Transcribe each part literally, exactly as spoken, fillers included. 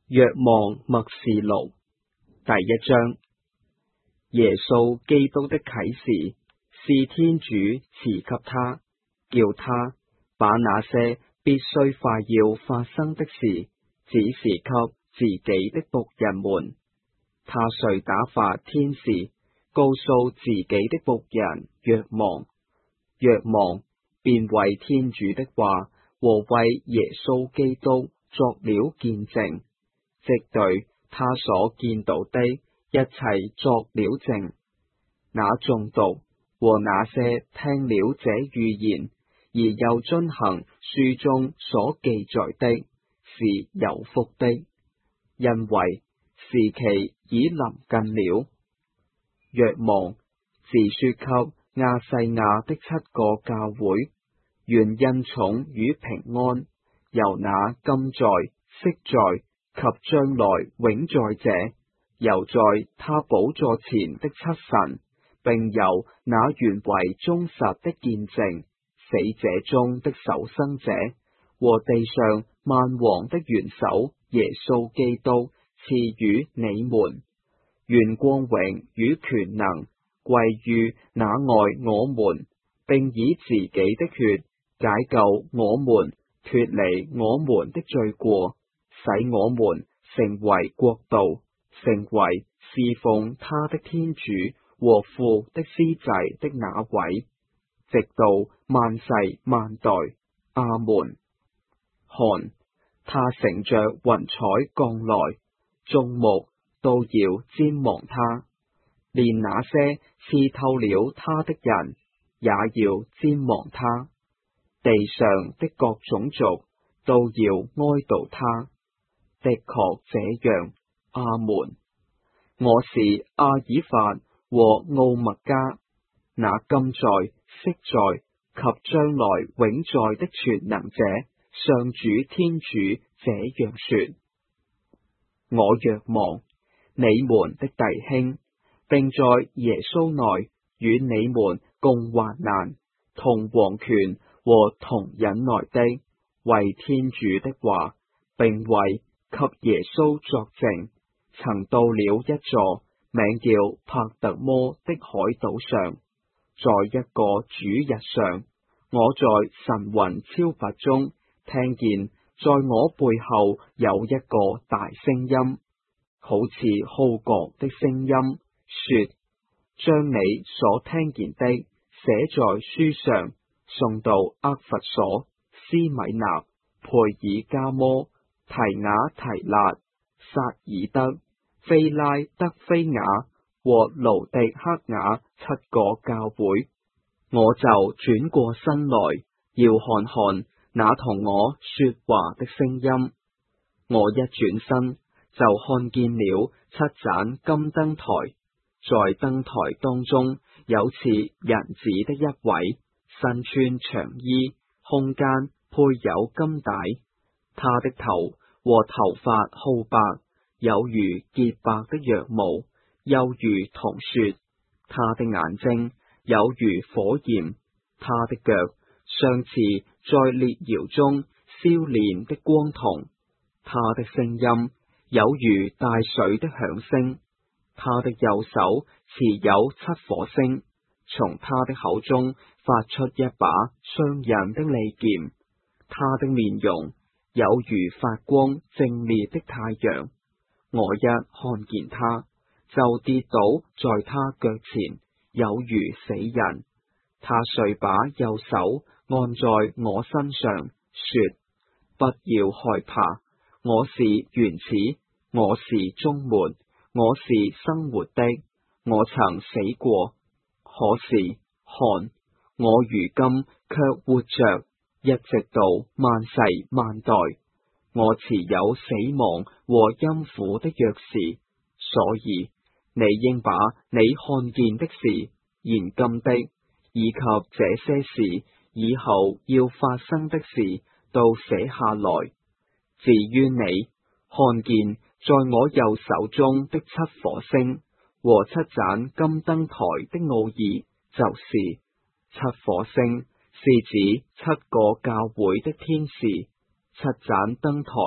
若望默示錄第一章。耶穌基督的啟示是天主賜給他，叫他把那些必須快要發生的事指示給自己的僕人們。他遂打發天使告訴自己的僕人若望，若望便為天主的話和為耶穌基督作了見證，即對他所見到的一切作了證。那誦讀和那些聽了這預言而又遵行書中所記載的，是有福的，因為時期已臨近了。若望自說給亞細亞的七個教會，願恩寵與平安由那今在、昔在及將來永在者，由在他寶座前的七神，並由那原為忠實的見證，死者中的首生者，和地上萬王的元首耶穌基督賜予你們。願光榮與權能歸於那愛我們，並以自己的血解救我們脫離我們的罪過，使我們成為國度，成為侍奉他的天主和父的司祭的那位，直到萬世萬代。阿門。看，他乘着雲彩降來，眾目都要瞻望他，連那些刺透了他的人也要瞻望他，地上的各種族都要哀悼他。的確這樣。阿門。我是阿爾法和奧默加，那今在、昔在及將來永在的全能者上主天主這樣說：我若望你們的弟兄，並在耶穌內與你們共患難、同王權和同忍耐的，為天主的話，並為給耶穌作證，曾到了一座名叫帕特摩的海島上，在一個主日上，我在神魂超拔中聽見在我背後有一個大聲音，好似號角的聲音，說：將你所聽見的寫在書上，送到厄弗所、斯米納、佩爾加摩、提雅提辣、撒爾德、非拉德非雅和勞狄克雅七個教會。我就轉過身來，要看看那同我說話的聲音。我一轉身，就看見了七盞金燈台，在燈台當中有似人子的一位，身穿長衣，胸間配有金帶，他的頭和頭髮皓白，有如潔白的羊毛，又如銅雪。他的眼睛有如火焰，他的腳相似在烈窯中燒煉的光銅，他的聲音有如大水的響聲。他的右手持有七顆星，從他的口中發出一把雙刃的利劍。他的面容有如發光正烈的太陽。我一看見他，就跌倒在他腳前，有如死人。他遂把右手按在我身上，說：不要害怕，我是原始，我是終末，我是生活的，我曾死過，可是看，我如今卻活着，一直到萬世萬代。我持有死亡和陰府的鑰匙，所以你應把你看見的事、現今的，以及這些事以後要發生的事都寫下來。至於你看見在我右手中的七顆星和七盞金燈台的奧義，就是七顆星是指七個教會的天使，七盞燈台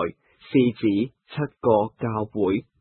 是指七個教會。